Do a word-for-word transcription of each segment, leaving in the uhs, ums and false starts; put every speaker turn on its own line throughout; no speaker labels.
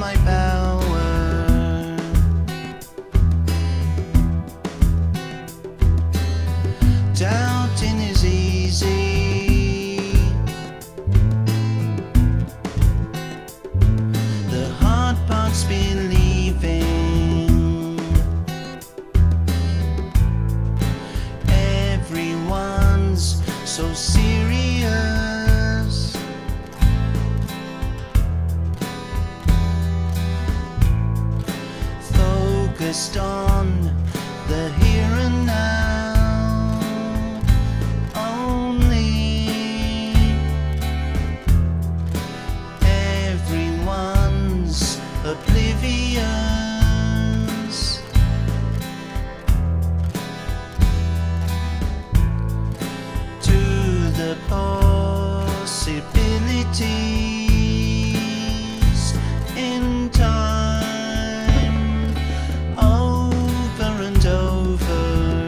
my power. Doubting is easy. The hard part's believing. Everyone's so serious. Focused on the here and now only. Everyone's oblivious to the possibilities in time, over and over.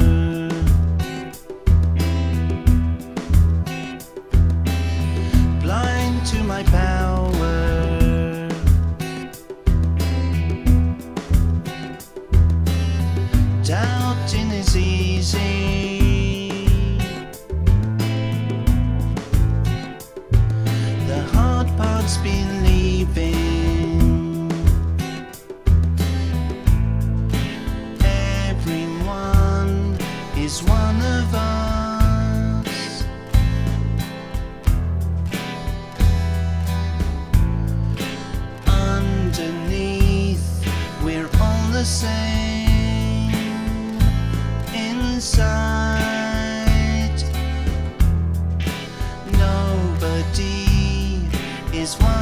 Blind to my power. Doubting is easy. The hard part's believing. Everyone is one of us. Underneath, we're all the same. Inside, nobody is one.